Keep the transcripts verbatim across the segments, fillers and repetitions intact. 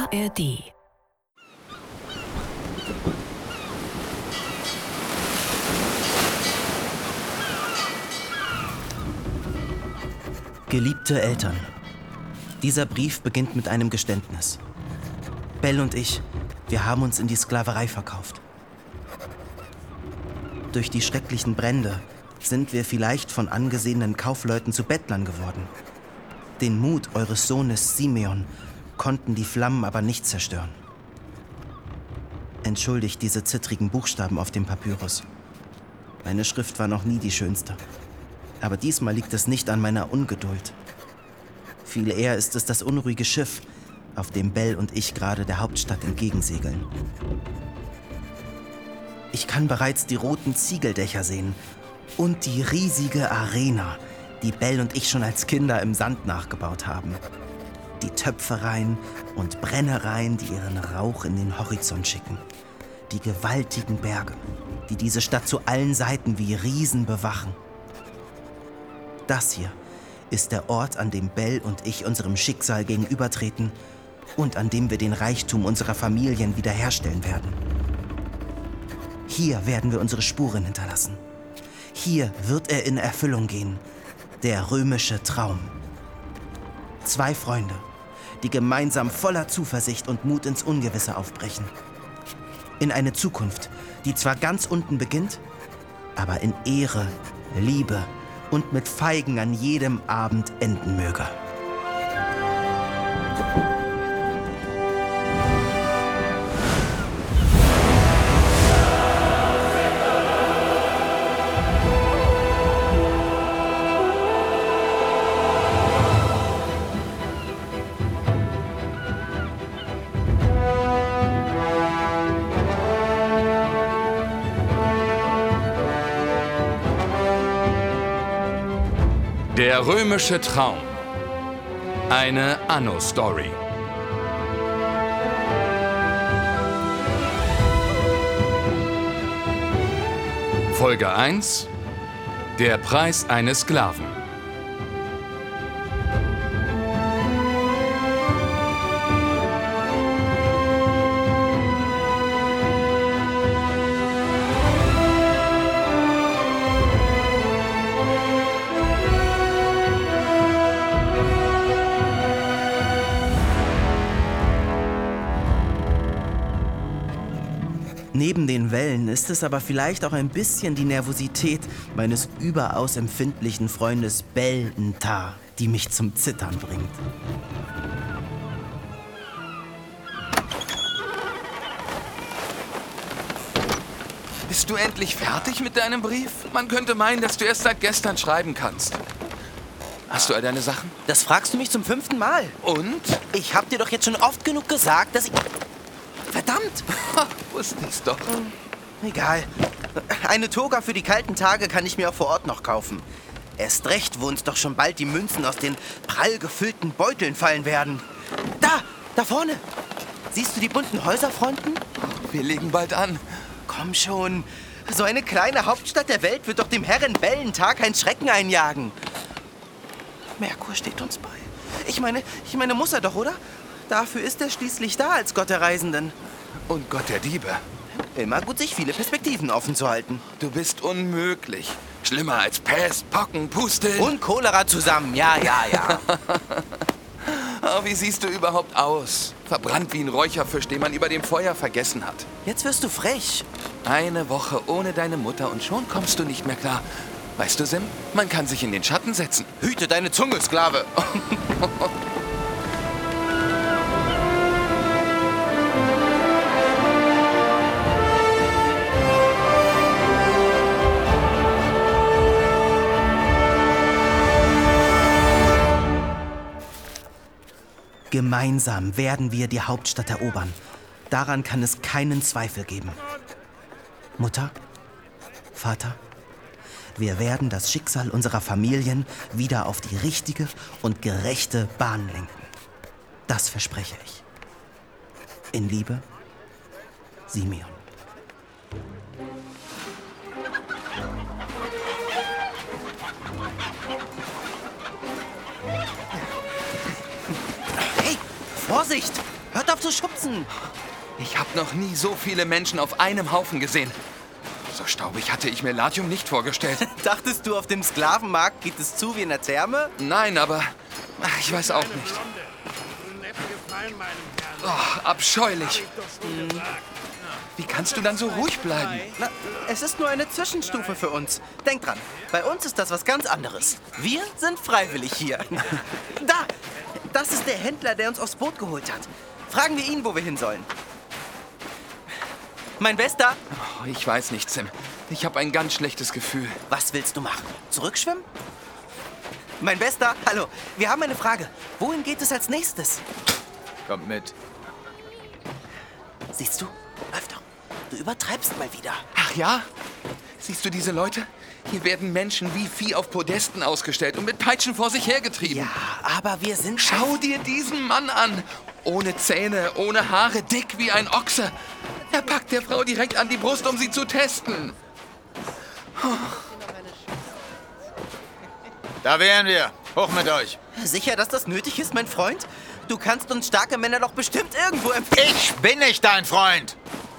R D. Geliebte Eltern, dieser Brief beginnt mit einem Geständnis. Belle und ich, wir haben uns in die Sklaverei verkauft. Durch die schrecklichen Brände sind wir vielleicht von angesehenen Kaufleuten zu Bettlern geworden. Den Mut eures Sohnes Simeon konnten die Flammen aber nicht zerstören. Entschuldigt diese zittrigen Buchstaben auf dem Papyrus. Meine Schrift war noch nie die schönste. Aber diesmal liegt es nicht an meiner Ungeduld. Viel eher ist es das unruhige Schiff, auf dem Belle und ich gerade der Hauptstadt entgegensegeln. Ich kann bereits die roten Ziegeldächer sehen und die riesige Arena, die Belle und ich schon als Kinder im Sand nachgebaut haben. Die Töpfereien und Brennereien, die ihren Rauch in den Horizont schicken. Die gewaltigen Berge, die diese Stadt zu allen Seiten wie Riesen bewachen. Das hier ist der Ort, an dem Belle und ich unserem Schicksal gegenübertreten und an dem wir den Reichtum unserer Familien wiederherstellen werden. Hier werden wir unsere Spuren hinterlassen. Hier wird er in Erfüllung gehen. Der römische Traum. Zwei Freunde, die gemeinsam voller Zuversicht und Mut ins Ungewisse aufbrechen. In eine Zukunft, die zwar ganz unten beginnt, aber in Ehre, Liebe und mit Feigen an jedem Abend enden möge. Der römische Traum. Eine Anno-Story. Folge eins. Der Preis eines Sklaven. Neben den Wellen ist es aber vielleicht auch ein bisschen die Nervosität meines überaus empfindlichen Freundes Belle Ntar, die mich zum Zittern bringt. Bist du endlich fertig mit deinem Brief? Man könnte meinen, dass du erst seit gestern schreiben kannst. Hast du all deine Sachen? Das fragst du mich zum fünften Mal. Und? Ich hab dir doch jetzt schon oft genug gesagt, dass ich... Verdammt! Wusste ich's doch. Egal. Eine Toga für die kalten Tage kann ich mir auch vor Ort noch kaufen. Erst recht, wo uns doch schon bald die Münzen aus den prall gefüllten Beuteln fallen werden. Da! Da vorne! Siehst du die bunten Häuserfronten? Wir legen bald an. Komm schon. So eine kleine Hauptstadt der Welt wird doch dem Herren Belle Ntar keinen Schrecken einjagen. Merkur steht uns bei. Ich meine, ich meine, muss er doch, oder? Dafür ist er schließlich da als Gott der Reisenden. Und Gott der Diebe. Immer gut, sich viele Perspektiven offen zu halten. Du bist unmöglich. Schlimmer als Pest, Pocken, Pusteln. Und Cholera zusammen, ja, ja, ja. Oh, wie siehst du überhaupt aus? Verbrannt wie ein Räucherfisch, den man über dem Feuer vergessen hat. Jetzt wirst du frech. Eine Woche ohne deine Mutter und schon kommst du nicht mehr klar. Weißt du, Sim, man kann sich in den Schatten setzen. Hüte deine Zunge, Sklave. Gemeinsam werden wir die Hauptstadt erobern. Daran kann es keinen Zweifel geben. Mutter, Vater, wir werden das Schicksal unserer Familien wieder auf die richtige und gerechte Bahn lenken. Das verspreche ich. In Liebe, Simeon. Hey, Vorsicht! Hört auf zu schubsen. Ich habe noch nie so viele Menschen auf einem Haufen gesehen. So staubig hatte ich mir Latium nicht vorgestellt. Dachtest du, auf dem Sklavenmarkt geht es zu wie in der Therme? Nein, aber ach, ich weiß auch nicht. Oh, abscheulich. Hm. Wie kannst du dann so ruhig bleiben? Na, es ist nur eine Zwischenstufe für uns. Denk dran, bei uns ist das was ganz anderes. Wir sind freiwillig hier. Da, das ist der Händler, der uns aufs Boot geholt hat. Fragen wir ihn, wo wir hin sollen. Mein Bester. Oh, ich weiß nicht, Sim. Ich habe ein ganz schlechtes Gefühl. Was willst du machen? Zurückschwimmen? Mein Bester, hallo. Wir haben eine Frage. Wohin geht es als nächstes? Kommt mit. Siehst du? Läuf doch. Du übertreibst mal wieder. Ach ja? Siehst du diese Leute? Hier werden Menschen wie Vieh auf Podesten ausgestellt und mit Peitschen vor sich hergetrieben. Ja, aber wir sind... Schau dir diesen Mann an. Ohne Zähne, ohne Haare, dick wie ein Ochse. Er packt der Frau direkt an die Brust, um sie zu testen. Da wären wir. Hoch mit euch. Sicher, dass das nötig ist, mein Freund? Du kannst uns starke Männer doch bestimmt irgendwo empfehlen. Ich bin nicht dein Freund.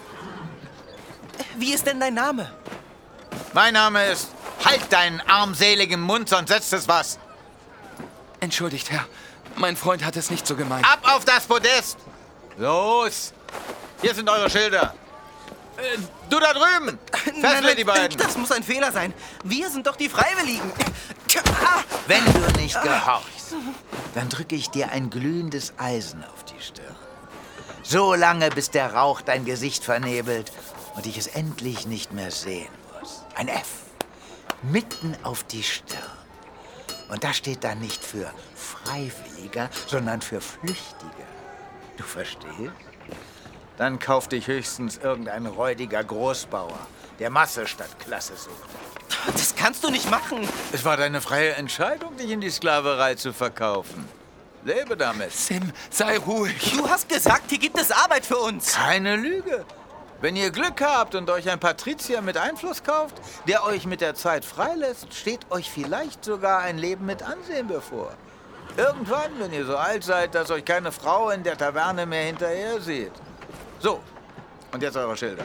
Wie ist denn dein Name? Mein Name ist... Halt deinen armseligen Mund, sonst setzt es was. Entschuldigt, Herr. Mein Freund hat es nicht so gemeint. Ab auf das Podest. Los. Hier sind eure Schilder. Äh, du da drüben. Fessle die beiden. Das muss ein Fehler sein. Wir sind doch die Freiwilligen. Wenn du nicht gehorchst, dann drücke ich dir ein glühendes Eisen auf die Stirn. So lange, bis der Rauch dein Gesicht vernebelt und ich es endlich nicht mehr sehen muss. Ein F. Mitten auf die Stirn. Und das steht dann nicht für Freiwilliger, sondern für Flüchtiger. Du verstehst? Dann kauf dich höchstens irgendein räudiger Großbauer, der Masse statt Klasse sucht. Das kannst du nicht machen. Es war deine freie Entscheidung, dich in die Sklaverei zu verkaufen. Lebe damit. Sim, sei ruhig. Du hast gesagt, hier gibt es Arbeit für uns. Keine Lüge. Wenn ihr Glück habt und euch ein Patrizier mit Einfluss kauft, der euch mit der Zeit freilässt, steht euch vielleicht sogar ein Leben mit Ansehen bevor. Irgendwann, wenn ihr so alt seid, dass euch keine Frau in der Taverne mehr hinterher sieht. So, und jetzt eure Schilder.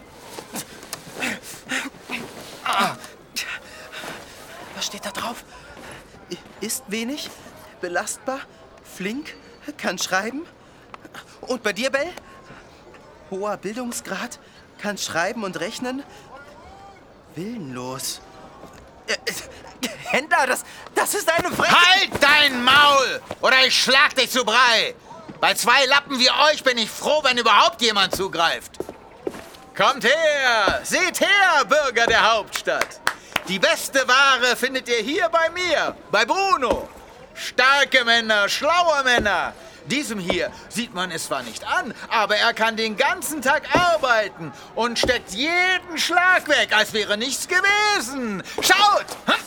Was steht da drauf? Ist wenig, belastbar, flink, kann schreiben. Und bei dir, Bell? Hoher Bildungsgrad, kann schreiben und rechnen. Willenlos. Äh, äh, Händler, das, das ist eine Frechheit. Halt dein Maul, oder ich schlag dich zu Brei. Bei zwei Lappen wie euch bin ich froh, wenn überhaupt jemand zugreift. Kommt her, seht her, Bürger der Hauptstadt. Die beste Ware findet ihr hier bei mir, bei Bruno. Starke Männer, schlaue Männer. Diesem hier sieht man es zwar nicht an, aber er kann den ganzen Tag arbeiten und steckt jeden Schlag weg, als wäre nichts gewesen. Schaut!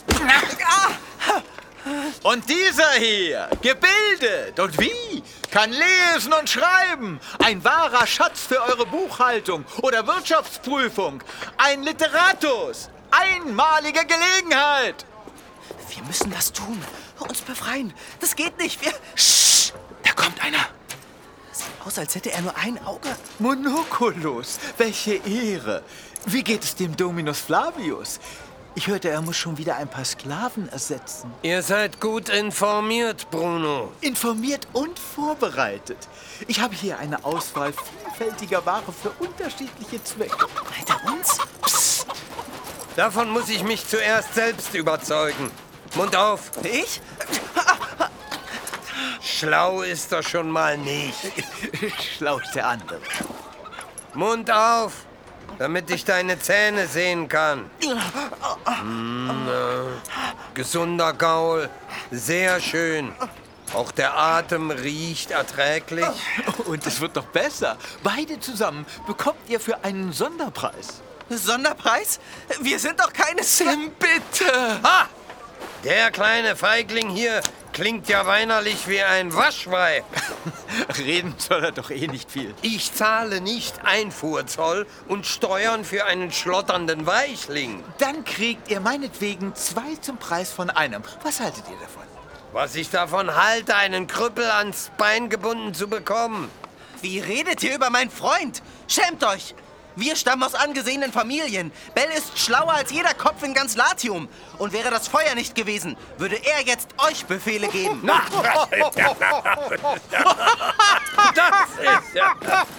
Und dieser hier, gebildet und wie, kann lesen und schreiben. Ein wahrer Schatz für eure Buchhaltung oder Wirtschaftsprüfung. Ein Literatus. Einmalige Gelegenheit. Wir müssen was tun. Uns befreien. Das geht nicht. Wir... Sch, da kommt einer. Sieht aus, als hätte er nur ein Auge. Monoculus, welche Ehre. Wie geht es dem Dominus Flavius? Ich hörte, er muss schon wieder ein paar Sklaven ersetzen. Ihr seid gut informiert, Bruno. Informiert und vorbereitet. Ich habe hier eine Auswahl vielfältiger Ware für unterschiedliche Zwecke. Hinter uns? Psst. Davon muss ich mich zuerst selbst überzeugen. Mund auf. Ich? Schlau ist er schon mal nicht. Schlau ist der andere. Mund auf, damit ich deine Zähne sehen kann. Mm, äh, gesunder Gaul, sehr schön. Auch der Atem riecht erträglich. Und es wird noch besser. Beide zusammen bekommt ihr für einen Sonderpreis. Sonderpreis? Wir sind doch keine... Sim, bitte. Ha! Der kleine Feigling hier klingt ja weinerlich wie ein Waschweib. Reden soll er doch eh nicht viel. Ich zahle nicht Einfuhrzoll und Steuern für einen schlotternden Weichling. Dann kriegt ihr meinetwegen zwei zum Preis von einem. Was haltet ihr davon? Was ich davon halte, einen Krüppel ans Bein gebunden zu bekommen. Wie redet ihr über meinen Freund? Schämt euch! Wir stammen aus angesehenen Familien. Bell ist schlauer als jeder Kopf in ganz Latium. Und wäre das Feuer nicht gewesen, würde er jetzt euch Befehle geben. Das ist ja...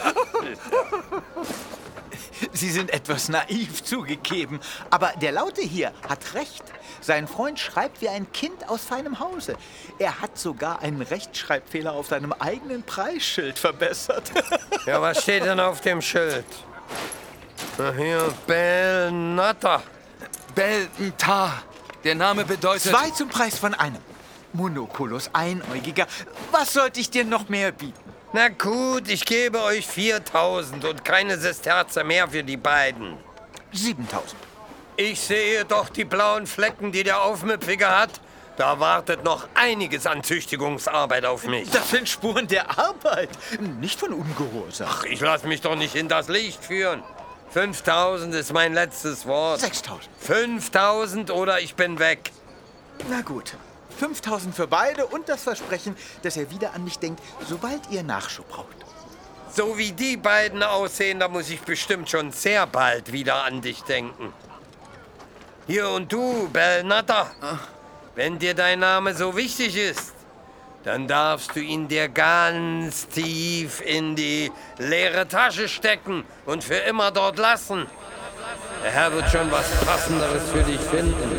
Sie sind etwas naiv zugegeben, aber der Laute hier hat recht. Sein Freund schreibt wie ein Kind aus feinem Hause. Er hat sogar einen Rechtschreibfehler auf seinem eigenen Preisschild verbessert. Ja, was steht denn auf dem Schild? Na hier, Bell Natter. Bell Ntar. Der Name bedeutet... Zwei zum Preis von einem. Monoculus, Einäugiger. Was sollte ich dir noch mehr bieten? Na gut, ich gebe euch viertausend und keine Sesterze mehr für die beiden. siebentausend. Ich sehe doch die blauen Flecken, die der Aufmüpfige hat. Da wartet noch einiges an Züchtigungsarbeit auf mich. Das sind Spuren der Arbeit, nicht von Ungehorsam. Ach, ich lasse mich doch nicht in das Licht führen. fünftausend ist mein letztes Wort. sechstausend. fünftausend oder ich bin weg. Na gut. fünftausend für beide und das Versprechen, dass er wieder an mich denkt, sobald ihr Nachschub braucht. So wie die beiden aussehen, da muss ich bestimmt schon sehr bald wieder an dich denken. Hier und du, Bell Natter. Wenn dir dein Name so wichtig ist, dann darfst du ihn dir ganz tief in die leere Tasche stecken und für immer dort lassen. Der Herr wird schon was Passenderes für dich finden.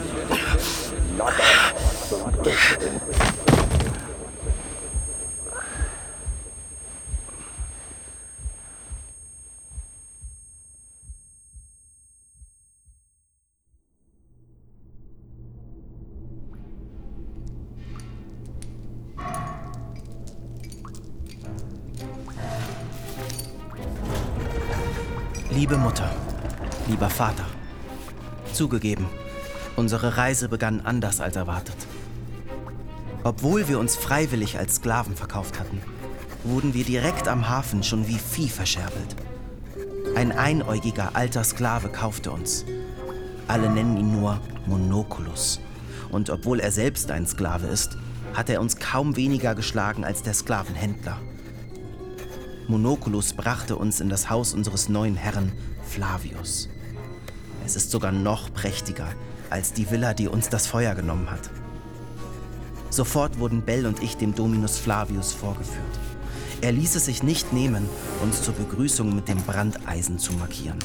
Liebe Mutter, lieber Vater, zugegeben, unsere Reise begann anders als erwartet. Obwohl wir uns freiwillig als Sklaven verkauft hatten, wurden wir direkt am Hafen schon wie Vieh verscherbelt. Ein einäugiger alter Sklave kaufte uns. Alle nennen ihn nur Monoculus. Und obwohl er selbst ein Sklave ist, hat er uns kaum weniger geschlagen als der Sklavenhändler. Monoculus brachte uns in das Haus unseres neuen Herrn Flavius. Es ist sogar noch prächtiger als die Villa, die uns das Feuer genommen hat. Sofort wurden Bell und ich dem Dominus Flavius vorgeführt. Er ließ es sich nicht nehmen, uns zur Begrüßung mit dem Brandeisen zu markieren.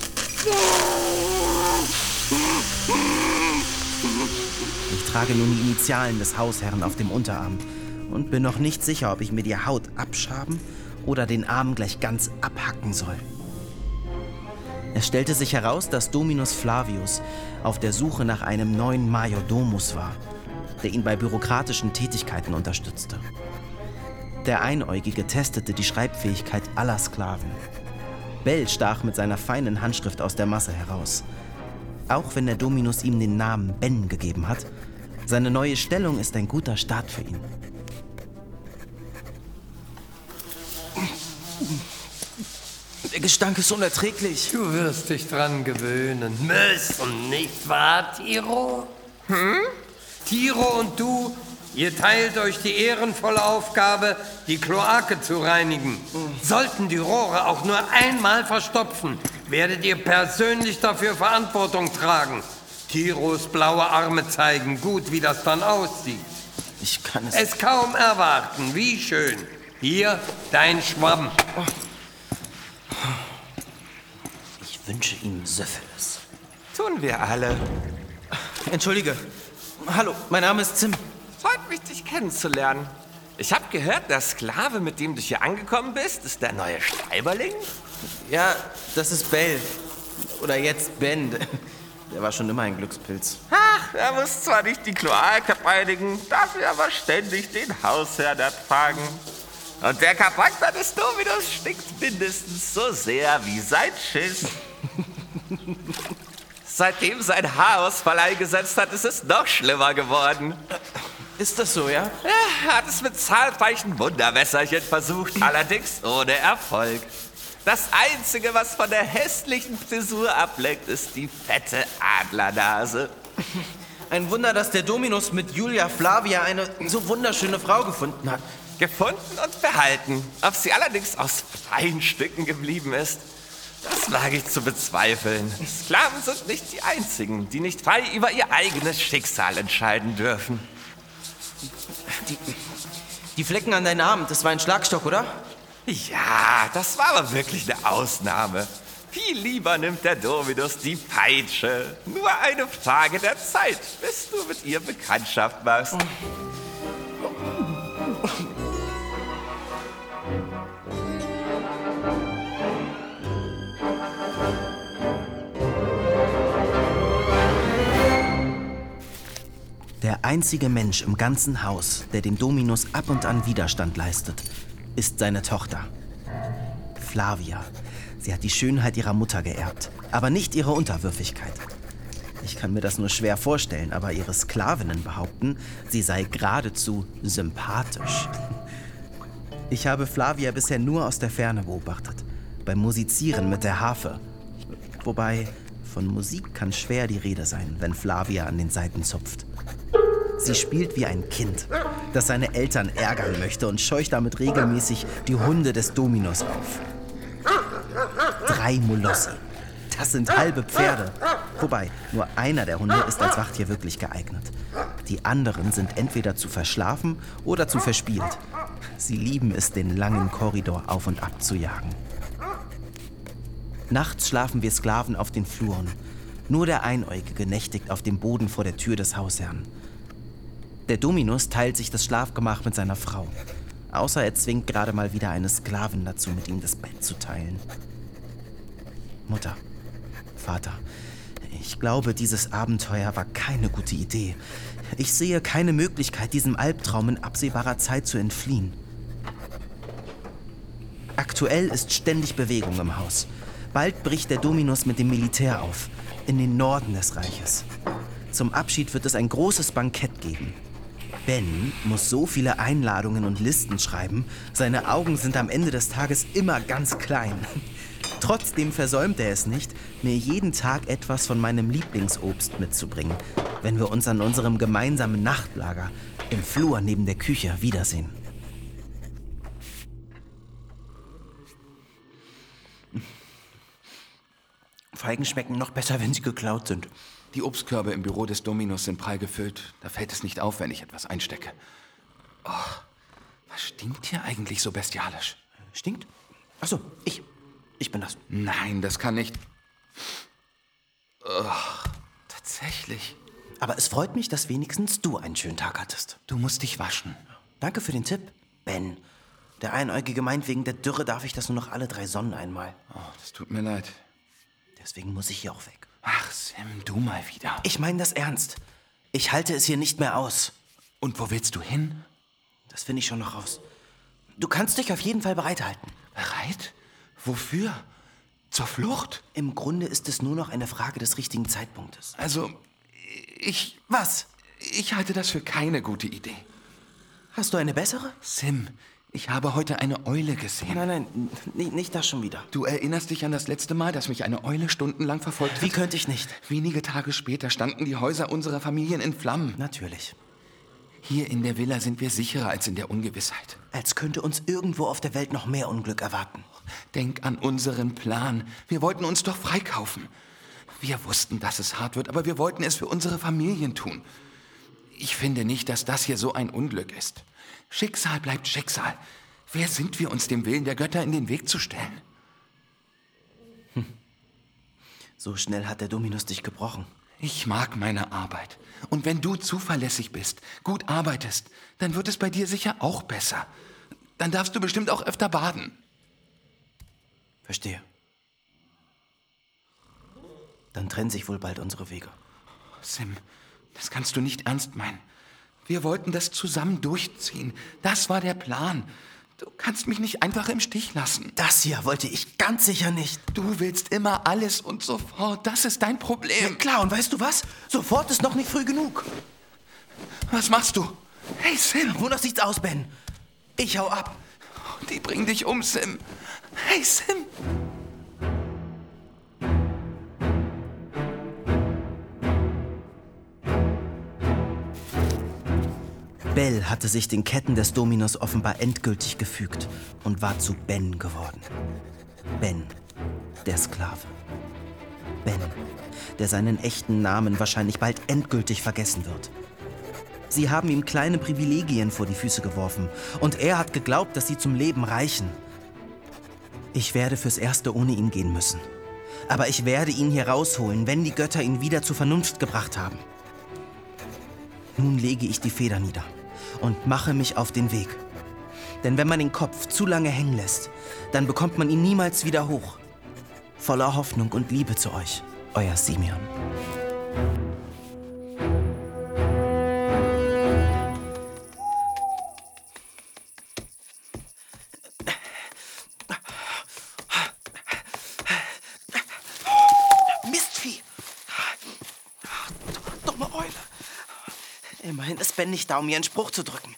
Ich trage nun die Initialen des Hausherrn auf dem Unterarm und bin noch nicht sicher, ob ich mir die Haut abschaben oder den Arm gleich ganz abhacken soll. Es stellte sich heraus, dass Dominus Flavius auf der Suche nach einem neuen Majordomus war, der ihn bei bürokratischen Tätigkeiten unterstützte. Der Einäugige testete die Schreibfähigkeit aller Sklaven. Bell stach mit seiner feinen Handschrift aus der Masse heraus. Auch wenn der Dominus ihm den Namen Ben gegeben hat, seine neue Stellung ist ein guter Start für ihn. Der Gestank ist unerträglich. Du wirst dich dran gewöhnen müssen, nicht wahr, Tiro? Hm? Tiro und du, ihr teilt euch die ehrenvolle Aufgabe, die Kloake zu reinigen. Sollten die Rohre auch nur einmal verstopfen, werdet ihr persönlich dafür Verantwortung tragen. Tiros blaue Arme zeigen gut, wie das dann aussieht. Ich kann es... Es kaum erwarten, wie schön. Hier, dein Schwamm. Ich wünsche ihm Syphilis. Tun wir alle. Entschuldige. Hallo, mein Name ist Zim. Freut mich, dich kennenzulernen. Ich habe gehört, der Sklave, mit dem du hier angekommen bist, ist der neue Schreiberling. Ja, das ist Bell. Oder jetzt Ben. Der war schon immer ein Glückspilz. Ach, er muss zwar nicht die Kloake reinigen, dafür aber ständig den Hausherrn ertragen. Und der Charakter des Dominus stinkt mindestens so sehr wie sein Schiss. Seitdem sein Haarausfall eingesetzt hat, ist es noch schlimmer geworden. Ist das so, ja? Er hat es mit zahlreichen Wunderwässerchen versucht, allerdings ohne Erfolg. Das Einzige, was von der hässlichen Frisur ableckt, ist die fette Adlernase. Ein Wunder, dass der Dominus mit Julia Flavia eine so wunderschöne Frau gefunden hat. gefunden und behalten. Ob sie allerdings aus freien Stücken geblieben ist, das wage ich zu bezweifeln. Sklaven sind nicht die einzigen, die nicht frei über ihr eigenes Schicksal entscheiden dürfen. Die, die Flecken an deinem Arm, das war ein Schlagstock, oder? Ja, das war aber wirklich eine Ausnahme. Viel lieber nimmt der Dominus die Peitsche. Nur eine Frage der Zeit, bis du mit ihr Bekanntschaft machst. Der einzige Mensch im ganzen Haus, der dem Dominus ab und an Widerstand leistet, ist seine Tochter. Flavia. Sie hat die Schönheit ihrer Mutter geerbt, aber nicht ihre Unterwürfigkeit. Ich kann mir das nur schwer vorstellen, aber ihre Sklavinnen behaupten, sie sei geradezu sympathisch. Ich habe Flavia bisher nur aus der Ferne beobachtet, beim Musizieren mit der Harfe. Wobei, von Musik kann schwer die Rede sein, wenn Flavia an den Saiten zupft. Sie spielt wie ein Kind, das seine Eltern ärgern möchte und scheucht damit regelmäßig die Hunde des Dominus auf. Drei Molossi. Das sind halbe Pferde. Wobei, nur einer der Hunde ist als Wachttier wirklich geeignet. Die anderen sind entweder zu verschlafen oder zu verspielt. Sie lieben es, den langen Korridor auf und ab zu jagen. Nachts schlafen wir Sklaven auf den Fluren. Nur der Einäugige nächtigt auf dem Boden vor der Tür des Hausherrn. Der Dominus teilt sich das Schlafgemach mit seiner Frau. Außer er zwingt gerade mal wieder eine Sklavin dazu, mit ihm das Bett zu teilen. Mutter, Vater, ich glaube, dieses Abenteuer war keine gute Idee. Ich sehe keine Möglichkeit, diesem Albtraum in absehbarer Zeit zu entfliehen. Aktuell ist ständig Bewegung im Haus. Bald bricht der Dominus mit dem Militär auf, in den Norden des Reiches. Zum Abschied wird es ein großes Bankett geben. Ben muss so viele Einladungen und Listen schreiben, seine Augen sind am Ende des Tages immer ganz klein. Trotzdem versäumt er es nicht, mir jeden Tag etwas von meinem Lieblingsobst mitzubringen, wenn wir uns an unserem gemeinsamen Nachtlager im Flur neben der Küche wiedersehen. Feigen schmecken noch besser, wenn sie geklaut sind. Die Obstkörbe im Büro des Dominus sind prall gefüllt. Da fällt es nicht auf, wenn ich etwas einstecke. Oh, was stinkt hier eigentlich so bestialisch? Stinkt? Ach so, ich. Ich bin das. Nein, das kann nicht. Oh, tatsächlich. Aber es freut mich, dass wenigstens du einen schönen Tag hattest. Du musst dich waschen. Danke für den Tipp, Ben. Der Einäugige meint, wegen der Dürre darf ich das nur noch alle drei Sonnen einmal. Oh, das tut mir leid. Deswegen muss ich hier auch weg. Ach, Sim, du mal wieder. Ich meine das ernst. Ich halte es hier nicht mehr aus. Und wo willst du hin? Das finde ich schon noch raus. Du kannst dich auf jeden Fall bereithalten. Bereit? Wofür? Zur Flucht? Im Grunde ist es nur noch eine Frage des richtigen Zeitpunktes. Also, ich... Was? Ich halte das für keine gute Idee. Hast du eine bessere? Sim, ich habe heute eine Eule gesehen. Nein, nein, nicht, nicht das schon wieder. Du erinnerst dich an das letzte Mal, dass mich eine Eule stundenlang verfolgt hat? Wie könnte ich nicht? Wenige Tage später standen die Häuser unserer Familien in Flammen. Natürlich. Hier in der Villa sind wir sicherer als in der Ungewissheit. Als könnte uns irgendwo auf der Welt noch mehr Unglück erwarten. Denk an unseren Plan. Wir wollten uns doch freikaufen. Wir wussten, dass es hart wird, aber wir wollten es für unsere Familien tun. Ich finde nicht, dass das hier so ein Unglück ist. Schicksal bleibt Schicksal. Wer sind wir uns, dem Willen der Götter in den Weg zu stellen? Hm. So schnell hat der Dominus dich gebrochen. Ich mag meine Arbeit. Und wenn du zuverlässig bist, gut arbeitest, dann wird es bei dir sicher auch besser. Dann darfst du bestimmt auch öfter baden. Verstehe. Dann trennen sich wohl bald unsere Wege. Sim, das kannst du nicht ernst meinen. Wir wollten das zusammen durchziehen. Das war der Plan. Du kannst mich nicht einfach im Stich lassen. Das hier wollte ich ganz sicher nicht. Du willst immer alles und sofort. Das ist dein Problem. Ja, klar, und weißt du was? Sofort ist noch nicht früh genug. Was machst du? Hey, Sim. Wonach sieht's aus, Ben? Ich hau ab. Die bringen dich um, Sim. Hey, Sim. Belle hatte sich den Ketten des Dominus offenbar endgültig gefügt und war zu Ben geworden. Ben, der Sklave. Ben, der seinen echten Namen wahrscheinlich bald endgültig vergessen wird. Sie haben ihm kleine Privilegien vor die Füße geworfen und er hat geglaubt, dass sie zum Leben reichen. Ich werde fürs Erste ohne ihn gehen müssen. Aber ich werde ihn hier rausholen, wenn die Götter ihn wieder zur Vernunft gebracht haben. Nun lege ich die Feder nieder und mache mich auf den Weg. Denn wenn man den Kopf zu lange hängen lässt, dann bekommt man ihn niemals wieder hoch. Voller Hoffnung und Liebe zu euch, euer Simeon. Mistvieh! Dumme Eule! Immerhin ist Ben nicht da, um mir einen Spruch zu drücken.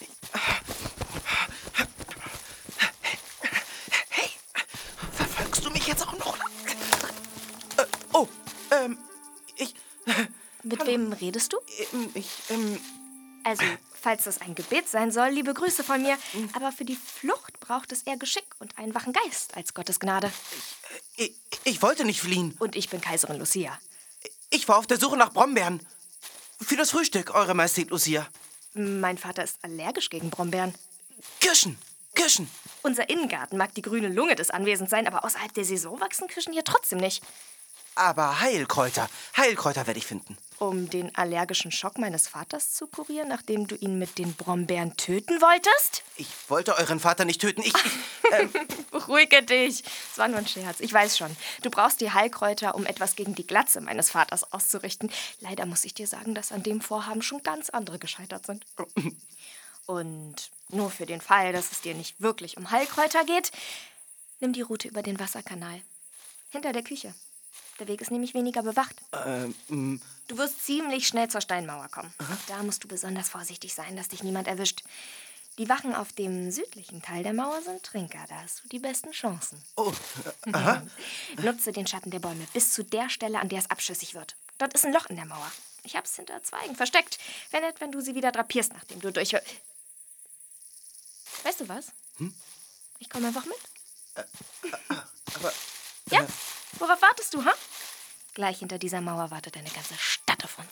Hey! Verfolgst du mich jetzt auch noch? Äh, oh, ähm, ich... Mit wem redest du? Ähm, ich, ähm... Also, falls das ein Gebet sein soll, liebe Grüße von mir. Aber für die Flucht braucht es eher Geschick und einen wachen Geist als Gottes Gnade. Ich, ich wollte nicht fliehen. Und ich bin Kaiserin Lucia. Ich war auf der Suche nach Brombeeren. Für das Frühstück, Eure Majestät Lucia. Mein Vater ist allergisch gegen Brombeeren. Kirschen! Kirschen! Unser Innengarten mag die grüne Lunge des Anwesens sein, aber außerhalb der Saison wachsen Kirschen hier trotzdem nicht. Aber Heilkräuter, Heilkräuter werde ich finden. Um den allergischen Schock meines Vaters zu kurieren, nachdem du ihn mit den Brombeeren töten wolltest? Ich wollte euren Vater nicht töten. Ich, ich ähm, Beruhige dich. Es war nur ein Scherz. Ich weiß schon. Du brauchst die Heilkräuter, um etwas gegen die Glatze meines Vaters auszurichten. Leider muss ich dir sagen, dass an dem Vorhaben schon ganz andere gescheitert sind. Und nur für den Fall, dass es dir nicht wirklich um Heilkräuter geht, nimm die Route über den Wasserkanal. Hinter der Küche. Der Weg ist nämlich weniger bewacht. ähm, Du wirst ziemlich schnell zur Steinmauer kommen. Auch da musst du besonders vorsichtig sein, dass dich niemand erwischt. Die Wachen auf dem südlichen Teil der Mauer sind Trinker. Da hast du die besten Chancen. oh, äh, aha. Nutze den Schatten der Bäume bis zu der Stelle, an der es abschüssig wird. Dort ist ein Loch in der Mauer. Ich hab's hinter Zweigen versteckt. Wenn nicht, wenn du sie wieder drapierst, nachdem du durch... Weißt du was? Hm? Ich komme einfach mit. Aber, Ja? Worauf wartest du, ha? Gleich hinter dieser Mauer wartet eine ganze Stadt auf uns.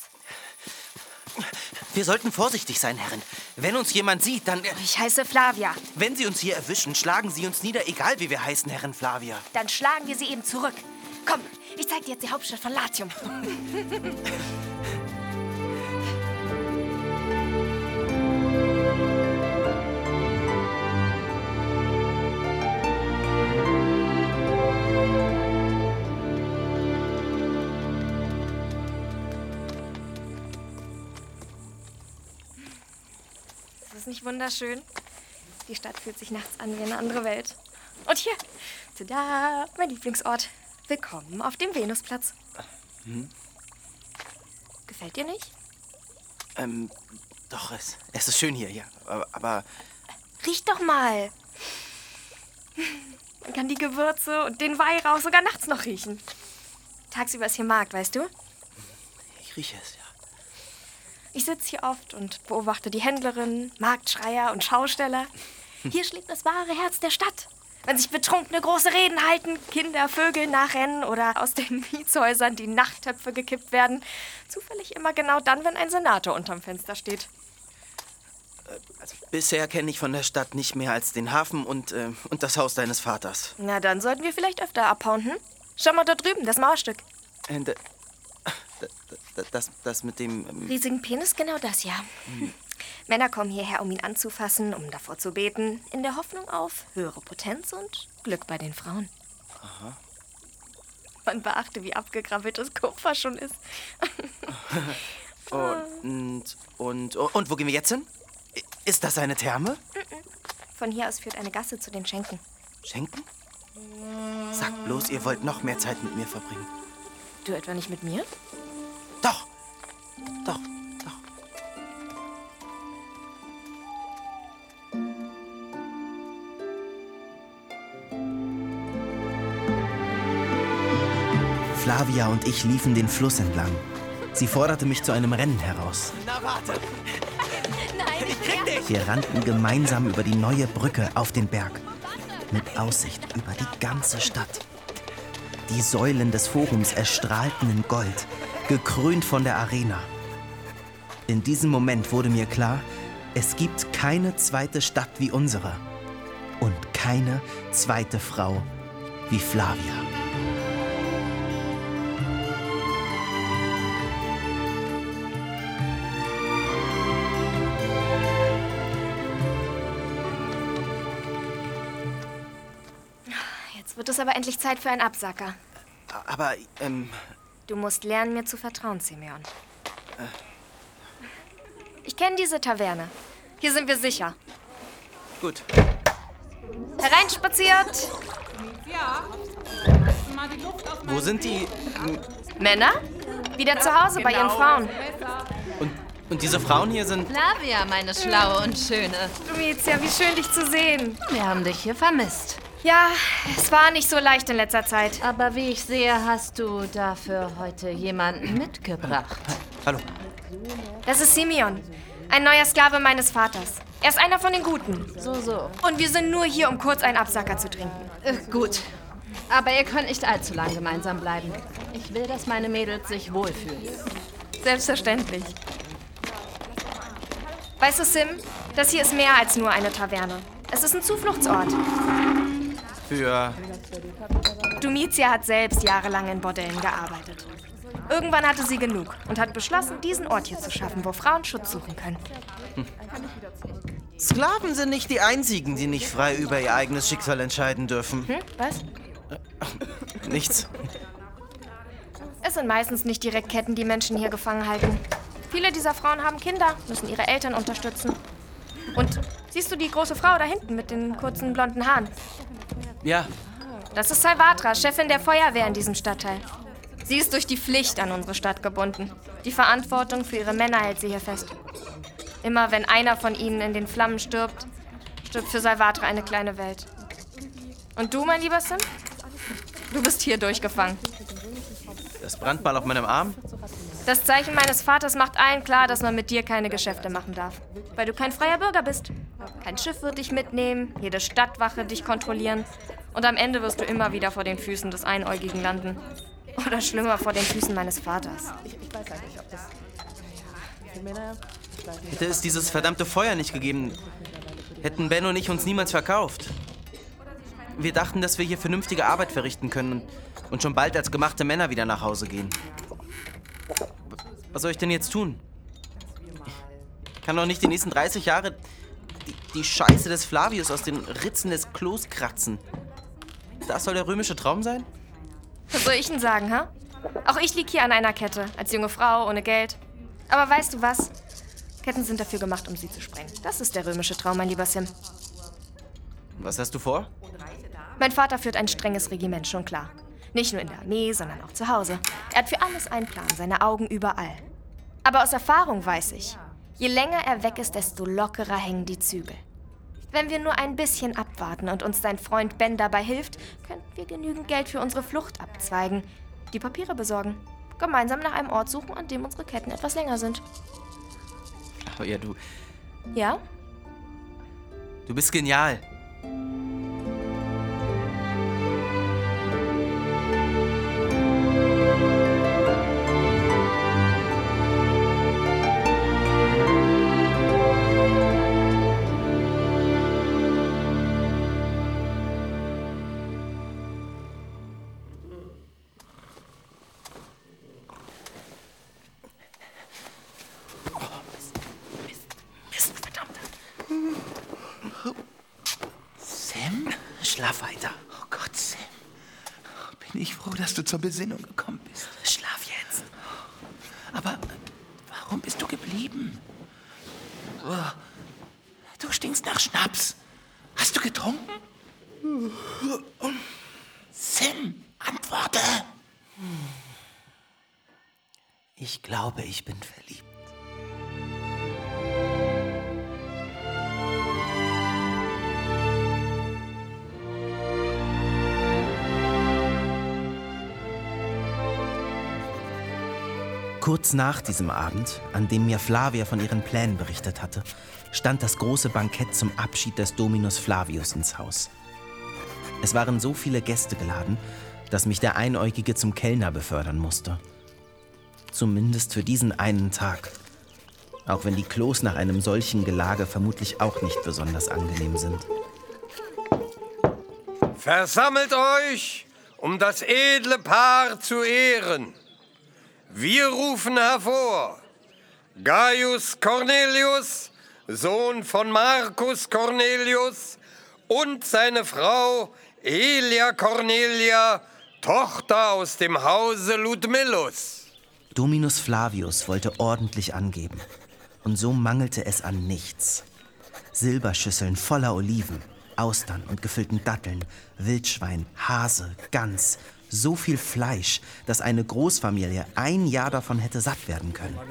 wir sollten vorsichtig sein, Herrin. Wenn uns jemand sieht, dann... äh, Ich heiße Flavia. Wenn sie uns hier erwischen, schlagen sie uns nieder, egal wie wir heißen, Herrin Flavia. Dann schlagen wir sie eben zurück. Komm, ich zeig dir jetzt die Hauptstadt von Latium. Ist das nicht wunderschön? Die Stadt fühlt sich nachts an wie eine andere Welt. Und hier, tada, mein Lieblingsort. Willkommen auf dem Venusplatz. Hm? Gefällt dir nicht? Ähm, doch, es, es ist schön hier, ja. Aber, aber Riech doch mal. Man kann die Gewürze und den Weihrauch sogar nachts noch riechen. Tagsüber ist hier Markt, weißt du? ich rieche es, ja. Ich sitze hier oft und beobachte die Händlerinnen, Marktschreier und Schausteller. Hier schlägt das wahre Herz der Stadt. Wenn sich Betrunkene große Reden halten, Kinder Vögel nachrennen oder aus den Mietshäusern die Nachttöpfe gekippt werden. Zufällig immer genau dann, wenn ein Senator unterm Fenster steht. Also, bisher kenne ich von der Stadt nicht mehr als den Hafen und, äh, und das Haus deines Vaters. Na, dann sollten wir vielleicht öfter abhauen, hm? Schau mal da drüben, das Mauerstück. Äh, da, da, da, das, das mit dem... Ähm, Riesigen Penis, genau das, ja. Hm. Männer kommen hierher, um ihn anzufassen, um davor zu beten, in der Hoffnung auf höhere Potenz und Glück bei den Frauen. Aha. Man beachte, wie abgegrabbelt das Kupfer schon ist. und, und, und wo gehen wir jetzt hin? Ist das eine Therme? Von hier aus führt eine Gasse zu den Schenken. Schenken? Sagt bloß, ihr wollt noch mehr Zeit mit mir verbringen. Du etwa nicht mit mir? Doch, doch, doch. Flavia und ich liefen den Fluss entlang. Sie forderte mich zu einem Rennen heraus. Na, warte! Nein! Wir rannten gemeinsam über die neue Brücke auf den Berg. Mit Aussicht über die ganze Stadt. Die Säulen des Forums erstrahlten in Gold, gekrönt von der Arena. In diesem Moment wurde mir klar, es gibt keine zweite Stadt wie unsere. Und keine zweite Frau wie Flavia. Jetzt wird es aber endlich Zeit für einen Absacker. Aber, ähm... Du musst lernen, mir zu vertrauen, Simeon. Ich kenne diese Taverne. Hier sind wir sicher. Gut. Hereinspaziert! Wo sind die... Männer? Wieder zu Hause bei ihren Frauen. Und, und diese Frauen hier sind... Flavia, meine Schlaue und Schöne. Domizia, wie schön, dich zu sehen. Wir haben dich hier vermisst. Ja, es war nicht so leicht in letzter Zeit. Aber wie ich sehe, hast du dafür heute jemanden mitgebracht. Hallo. Das ist Simeon, ein neuer Sklave meines Vaters. Er ist einer von den Guten. So, so. Und wir sind nur hier, um kurz einen Absacker zu trinken. Äh, gut. Aber ihr könnt nicht allzu lang gemeinsam bleiben. Ich will, dass meine Mädels sich wohlfühlen. Selbstverständlich. Weißt du, Sim, das hier ist mehr als nur eine Taverne. Es ist ein Zufluchtsort. Für... Domizia hat selbst jahrelang in Bordellen gearbeitet. Irgendwann hatte sie genug und hat beschlossen, diesen Ort hier zu schaffen, wo Frauen Schutz suchen können. Hm. Sklaven sind nicht die einzigen, die nicht frei über ihr eigenes Schicksal entscheiden dürfen. Hm, was? Nichts. Es sind meistens nicht direkt Ketten, die Menschen hier gefangen halten. Viele dieser Frauen haben Kinder, müssen ihre Eltern unterstützen. Und siehst du die große Frau da hinten mit den kurzen blonden Haaren? Ja. Das ist Salvatra, Chefin der Feuerwehr in diesem Stadtteil. Sie ist durch die Pflicht an unsere Stadt gebunden. Die Verantwortung für ihre Männer hält sie hier fest. Immer wenn einer von ihnen in den Flammen stirbt, stirbt für Salvatra eine kleine Welt. Und du, mein lieber Sim? Du bist hier durchgefangen. Das Brandmal auf meinem Arm? Das Zeichen meines Vaters macht allen klar, dass man mit dir keine Geschäfte machen darf. Weil du kein freier Bürger bist. Kein Schiff wird dich mitnehmen, jede Stadtwache dich kontrollieren. Und am Ende wirst du immer wieder vor den Füßen des Einäugigen landen. Oder schlimmer, vor den Füßen meines Vaters. Hätte es dieses verdammte Feuer nicht gegeben, hätten Ben und ich uns niemals verkauft. Wir dachten, dass wir hier vernünftige Arbeit verrichten können und, und schon bald als gemachte Männer wieder nach Hause gehen. Was soll ich denn jetzt tun? Ich kann doch nicht die nächsten dreißig Jahre die, die Scheiße des Flavius aus den Ritzen des Klos kratzen. Das soll der römische Traum sein? Was soll ich denn sagen, ha? Auch ich lieg hier an einer Kette, als junge Frau, ohne Geld. Aber weißt du was? Ketten sind dafür gemacht, um sie zu sprengen. Das ist der römische Traum, mein lieber Sim. Was hast du vor? Mein Vater führt ein strenges Regiment, schon klar. Nicht nur in der Armee, sondern auch zu Hause. Er hat für alles einen Plan, seine Augen überall. Aber aus Erfahrung weiß ich, je länger er weg ist, desto lockerer hängen die Zügel. Wenn wir nur ein bisschen abwarten und uns dein Freund Ben dabei hilft, könnten wir genügend Geld für unsere Flucht abzweigen, die Papiere besorgen, gemeinsam nach einem Ort suchen, an dem unsere Ketten etwas länger sind. Oh ja, du... Ja? Du bist genial. Sam? Schlaf weiter. Oh Gott, Sam. Bin ich froh, dass du zur Besinnung gekommen bist. Schlaf jetzt. Aber warum bist du geblieben? Oh, du stinkst nach Schnaps. Hast du getrunken? Sam, antworte. Ich glaube, ich bin verliebt. Kurz nach diesem Abend, an dem mir Flavia von ihren Plänen berichtet hatte, stand das große Bankett zum Abschied des Dominus Flavius ins Haus. Es waren so viele Gäste geladen, dass mich der Einäugige zum Kellner befördern musste. Zumindest für diesen einen Tag. Auch wenn die Klos nach einem solchen Gelage vermutlich auch nicht besonders angenehm sind. Versammelt euch, um das edle Paar zu ehren. Wir rufen hervor Gaius Cornelius, Sohn von Marcus Cornelius, und seine Frau Aelia Cornelia, Tochter aus dem Hause Ludmillus. Dominus Flavius wollte ordentlich angeben. Und so mangelte es an nichts. Silberschüsseln voller Oliven, Austern und gefüllten Datteln, Wildschwein, Hase, Gans, so viel Fleisch, dass eine Großfamilie ein Jahr davon hätte satt werden können.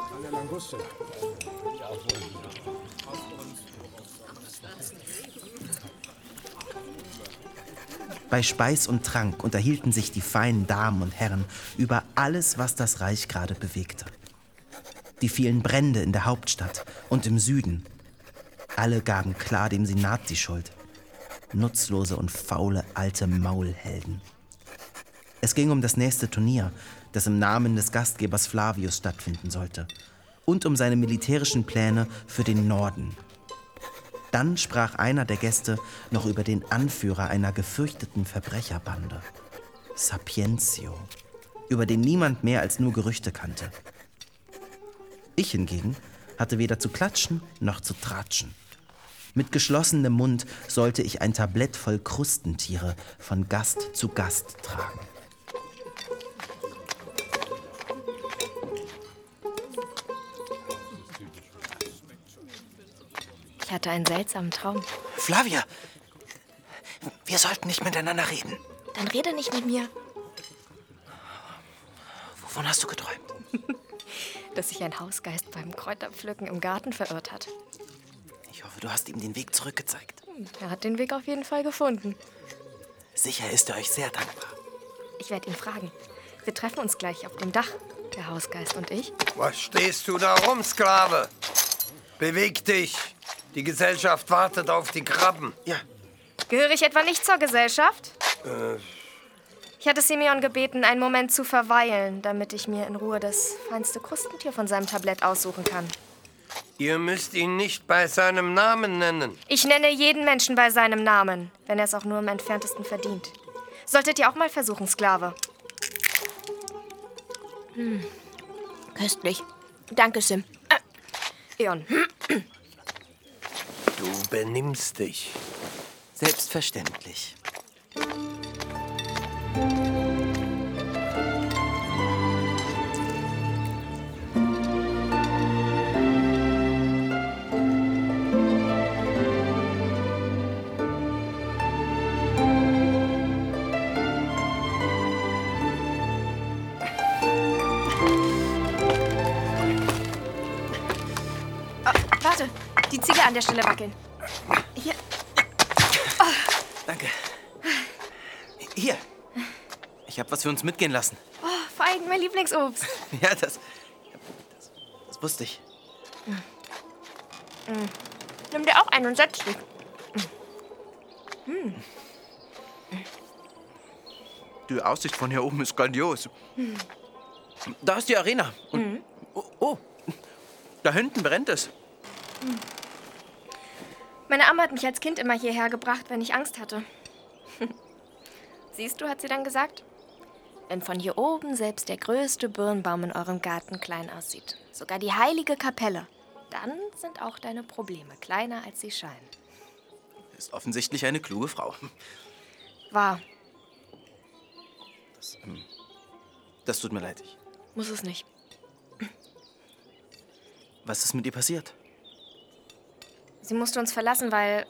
Bei Speis und Trank unterhielten sich die feinen Damen und Herren über alles, was das Reich gerade bewegte. Die vielen Brände in der Hauptstadt und im Süden. Alle gaben klar dem Senat die Schuld. Nutzlose und faule alte Maulhelden. Es ging um das nächste Turnier, das im Namen des Gastgebers Flavius stattfinden sollte. Und um seine militärischen Pläne für den Norden. Dann sprach einer der Gäste noch über den Anführer einer gefürchteten Verbrecherbande. Sapientio, über den niemand mehr als nur Gerüchte kannte. Ich hingegen hatte weder zu klatschen noch zu tratschen. Mit geschlossenem Mund sollte ich ein Tablett voll Krustentiere von Gast zu Gast tragen. Ich hatte einen seltsamen Traum. Flavia, wir sollten nicht miteinander reden. Dann rede nicht mit mir. Wovon hast du geträumt? Dass sich ein Hausgeist beim Kräuterpflücken im Garten verirrt hat. Ich hoffe, du hast ihm den Weg zurückgezeigt. Er hat den Weg auf jeden Fall gefunden. Sicher ist er euch sehr dankbar. Ich werde ihn fragen. Wir treffen uns gleich auf dem Dach, der Hausgeist und ich. Was stehst du da rum, Sklave? Beweg dich. Die Gesellschaft wartet auf die Krabben. Ja. Gehöre ich etwa nicht zur Gesellschaft? Äh. Ich hatte Simeon gebeten, einen Moment zu verweilen, damit ich mir in Ruhe das feinste Krustentier von seinem Tablett aussuchen kann. Ihr müsst ihn nicht bei seinem Namen nennen. Ich nenne jeden Menschen bei seinem Namen, wenn er es auch nur im Entferntesten verdient. Solltet ihr auch mal versuchen, Sklave. Hm. Köstlich. Danke, Sim. Äh. Eon. Du benimmst dich. Selbstverständlich. Warte, die Ziege an der Stelle wackeln. Hier. Danke. Hier. Ich habe was für uns mitgehen lassen. Oh, Feigen, mein Lieblingsobst. Ja, das, das... Das wusste ich. Mm. Nimm dir auch einen und setz dich. Mm. Die Aussicht von hier oben ist grandios. Mm. Da ist die Arena. Und, mm. oh, oh, da hinten brennt es. Mm. Meine Amme hat mich als Kind immer hierher gebracht, wenn ich Angst hatte. Siehst du, hat sie dann gesagt, wenn von hier oben selbst der größte Birnbaum in eurem Garten klein aussieht, sogar die heilige Kapelle, dann sind auch deine Probleme kleiner, als sie scheinen. Ist offensichtlich eine kluge Frau. Wahr. Das, ähm, das tut mir leid. Ich. Muss es nicht. Was ist mit ihr passiert? Sie musste uns verlassen, weil...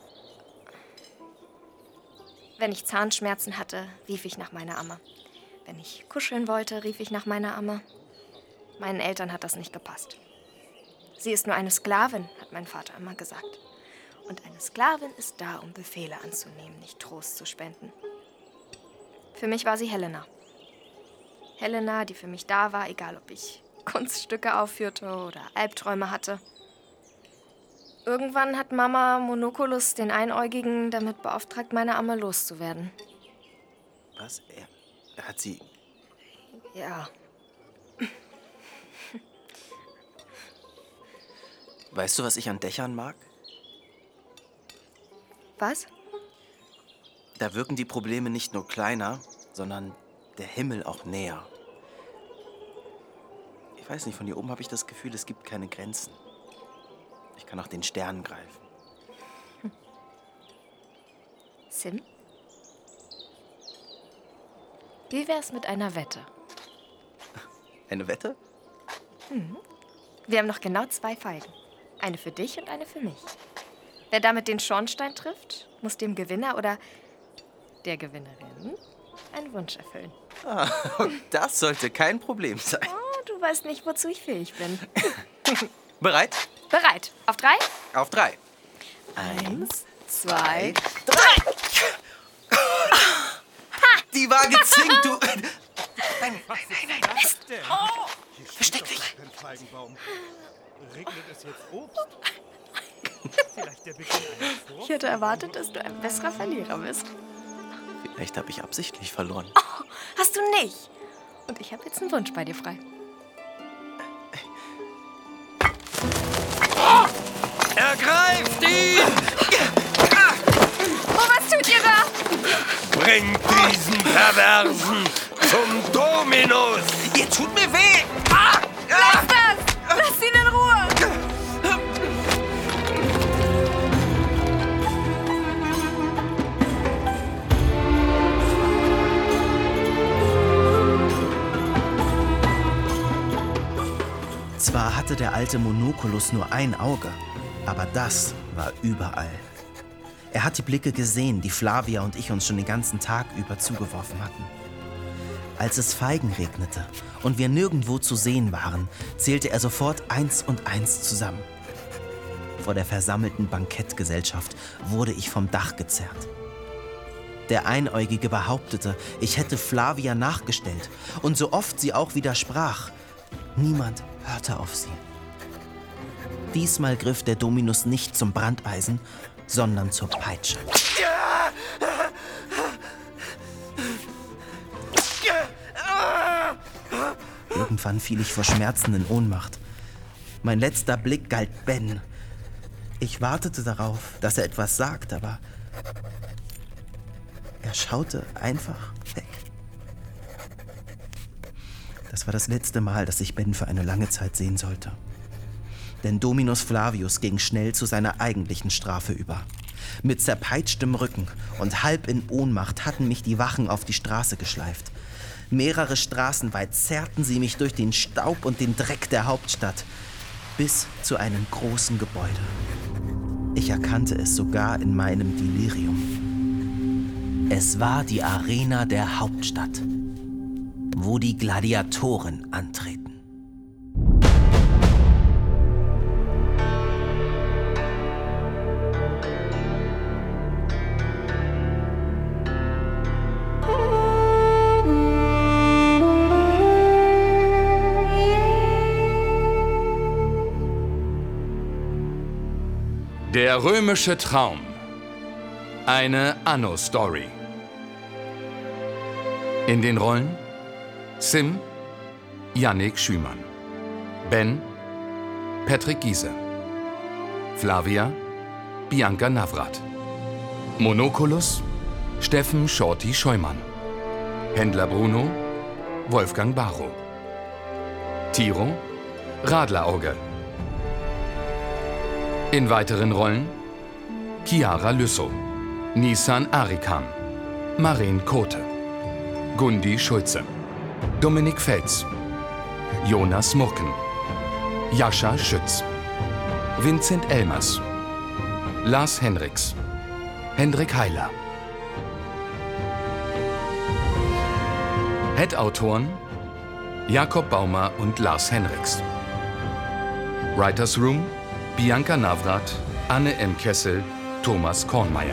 Wenn ich Zahnschmerzen hatte, rief ich nach meiner Amme. Wenn ich kuscheln wollte, rief ich nach meiner Amme. Meinen Eltern hat das nicht gepasst. Sie ist nur eine Sklavin, hat mein Vater immer gesagt. Und eine Sklavin ist da, um Befehle anzunehmen, nicht Trost zu spenden. Für mich war sie Helena. Helena, die für mich da war, egal ob ich Kunststücke aufführte oder Albträume hatte. Irgendwann hat Mama Monokulus, den Einäugigen, damit beauftragt, meine Amme loszuwerden. Was? Er, er hat sie... Ja. Weißt du, was ich an Dächern mag? Was? Da wirken die Probleme nicht nur kleiner, sondern der Himmel auch näher. Ich weiß nicht, von hier oben habe ich das Gefühl, es gibt keine Grenzen. Ich kann nach den Sternen greifen. Sim? Wie wär's mit einer Wette? Eine Wette? Mhm. Wir haben noch genau zwei Feigen. Eine für dich und eine für mich. Wer damit den Schornstein trifft, muss dem Gewinner oder der Gewinnerin einen Wunsch erfüllen. Ah, das sollte kein Problem sein. Oh, du weißt nicht, wozu ich fähig bin. Bereit? Bereit. Auf drei? Auf drei. Eins, zwei, drei! Ha! Die war gezinkt, du... Nein, nein, nein, nein. Mist. Oh, versteck dich. Regnet es jetzt Obst? Vielleicht der Beginn eines Vorfalls? Ich hätte erwartet, dass du ein besserer Verlierer bist. Vielleicht habe ich absichtlich verloren. Oh, hast du nicht. Und ich habe jetzt einen Wunsch bei dir frei. Ergreift ihn! Oh, was tut ihr da? Bringt diesen Perversen zum Dominus! Ihr tut mir weh! Ah! Lass das! Lass ihn in Ruhe! Zwar hatte der alte Monokulus nur ein Auge, aber das war überall. Er hat die Blicke gesehen, die Flavia und ich uns schon den ganzen Tag über zugeworfen hatten. Als es Feigen regnete und wir nirgendwo zu sehen waren, zählte er sofort eins und eins zusammen. Vor der versammelten Bankettgesellschaft wurde ich vom Dach gezerrt. Der Einäugige behauptete, ich hätte Flavia nachgestellt, und so oft sie auch widersprach, niemand hörte auf sie. Diesmal griff der Dominus nicht zum Brandeisen, sondern zur Peitsche. Irgendwann fiel ich vor Schmerzen in Ohnmacht. Mein letzter Blick galt Ben. Ich wartete darauf, dass er etwas sagt, aber er schaute einfach weg. Das war das letzte Mal, dass ich Ben für eine lange Zeit sehen sollte. Denn Dominus Flavius ging schnell zu seiner eigentlichen Strafe über. Mit zerpeitschtem Rücken und halb in Ohnmacht hatten mich die Wachen auf die Straße geschleift. Mehrere Straßen weit zerrten sie mich durch den Staub und den Dreck der Hauptstadt bis zu einem großen Gebäude. Ich erkannte es sogar in meinem Delirium. Es war die Arena der Hauptstadt, wo die Gladiatoren antreten. Der römische Traum. Eine Anno-Story. In den Rollen Sim, Yannick Schümann. Ben, Patrick Giese. Flavia, Bianca Navrat. Monokulus, Steffen Shorty Scheumann. Händler Bruno, Wolfgang Barrow. Tiro, Radlerauge. In weiteren Rollen Chiara Lüssow, Nisan Arikan, Maren Kote, Gundi Schulze, Dominik Fels, Jonas Murken, Jascha Schütz, Vincent Elmers, Lars Henriks, Hendrik Heiler. Head-Autoren Jakob Baumer und Lars Henriks. Writers Room Bianca Navrat, Anne M. Kessel, Thomas Kornmeier.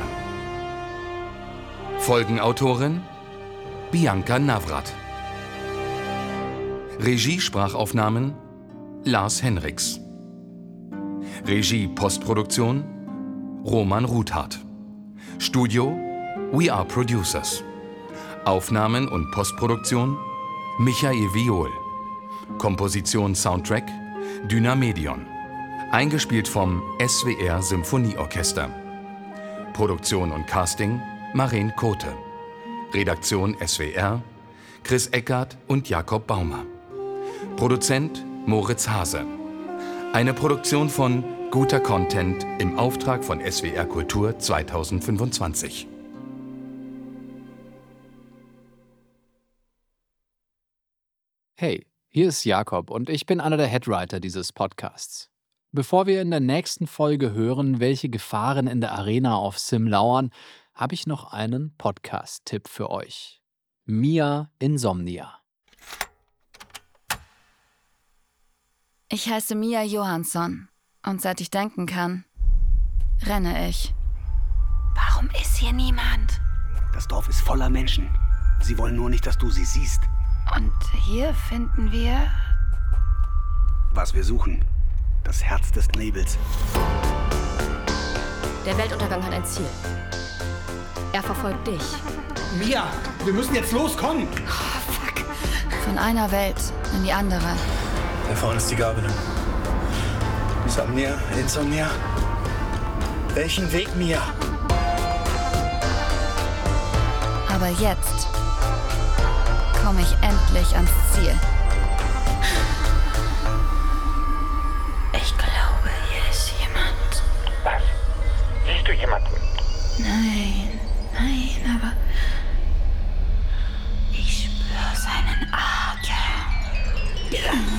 Folgenautorin Bianca Navrat. Regie-Sprachaufnahmen Lars Henriks. Regie-Postproduktion Roman Ruthardt. Studio We Are Producers. Aufnahmen und Postproduktion Michael Viol. Komposition Soundtrack Dynamedion. Eingespielt vom S W R Symphonieorchester. Produktion und Casting Maren Kote. Redaktion S W R Chris Eckert und Jakob Baumer. Produzent Moritz Hase. Eine Produktion von Guter Content im Auftrag von S W R Kultur zweitausendfünfundzwanzig. Hey, hier ist Jakob und ich bin einer der Headwriter dieses Podcasts. Bevor wir in der nächsten Folge hören, welche Gefahren in der Arena auf Sim lauern, habe ich noch einen Podcast-Tipp für euch. Mia Insomnia. Ich heiße Mia Johansson und seit ich denken kann, renne ich. Warum ist hier niemand? Das Dorf ist voller Menschen. Sie wollen nur nicht, dass du sie siehst. Und hier finden wir... Was wir suchen. Das Herz des Nebels. Der Weltuntergang hat ein Ziel. Er verfolgt dich. Mia, wir müssen jetzt loskommen. Oh, fuck. Von einer Welt in die andere. Da vorne ist die Gabelung. Insomnia, Insomnia. Welchen Weg, Mia? Aber jetzt komme ich endlich ans Ziel. Ich glaube, hier ist jemand. Was? Siehst du jemanden? Nein, nein, aber ich spüre seinen Atem.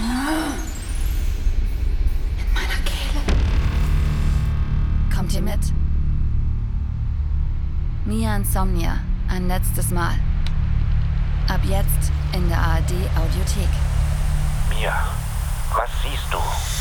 In meiner Kehle. Kommt ihr mit? Mia Insomnia, ein letztes Mal. Ab jetzt in der A R D Audiothek. Mia, was siehst du?